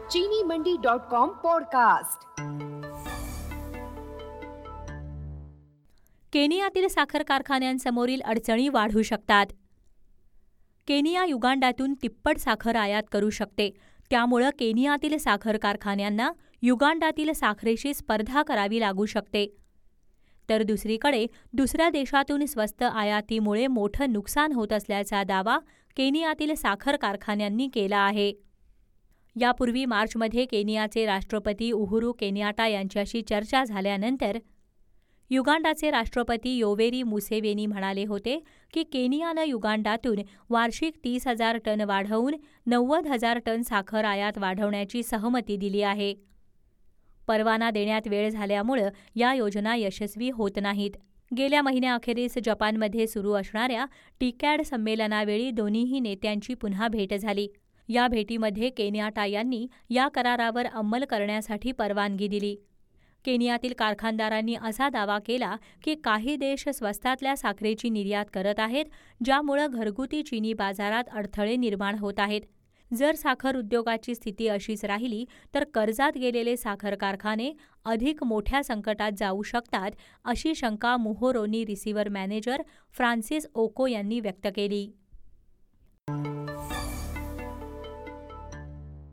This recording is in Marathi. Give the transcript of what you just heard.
चीनीमंडी.com पॉडकास्ट। केनियातील साखर कारखान्यांसमोरील अडचणी वाढू शकतात. केनिया युगांडातून तिप्पट साखर आयात करू शकते. त्यामुळं केनियातील साखर कारखान्यांना युगांडातील साखरेशी स्पर्धा करावी लागू शकते. तर दुसरीकडे दुसऱ्या देशातून स्वस्त आयातीमुळे मोठं नुकसान होत असल्याचा दावा केनियातील साखर कारखान्यांनी केला आहे. यापूर्वी मार्चमध्ये केनियाचे राष्ट्रपती उहुरू केनियाटा यांच्याशी चर्चा झाल्यानंतर युगांडाचे राष्ट्रपती योवेरी मुसेवेनी म्हणाले होते की केनियानं युगांडातून वार्षिक 30,000 टन वाढवून 90,000 टन साखर आयात वाढवण्याची सहमती दिली आहे. परवाना देण्यात वेळ झाल्यामुळं या योजना यशस्वी होत नाहीत. गेल्या महिन्याअखेरीस जपानमध्ये सुरू असणाऱ्या टीकॅड संमेलनावेळी दोन्हीही नेत्यांची पुन्हा भेट झाली. या भेटीमध्ये केनियाटा यांनी या करारावर अंमल करण्यासाठी परवानगी दिली. केनियातील कारखानदारांनी असा दावा केला की काही देश स्वस्तातल्या साखरेची निर्यात करत आहेत, ज्यामुळं घरगुती चीनी बाजारात अडथळे निर्माण होत आहेत. जर साखर उद्योगाची स्थिती अशीच राहिली तर कर्जात गेलेले साखर कारखाने अधिक मोठ्या संकटात जाऊ शकतात, अशी शंका Muhoroni receiver manager Francis Oko यांनी व्यक्त केली.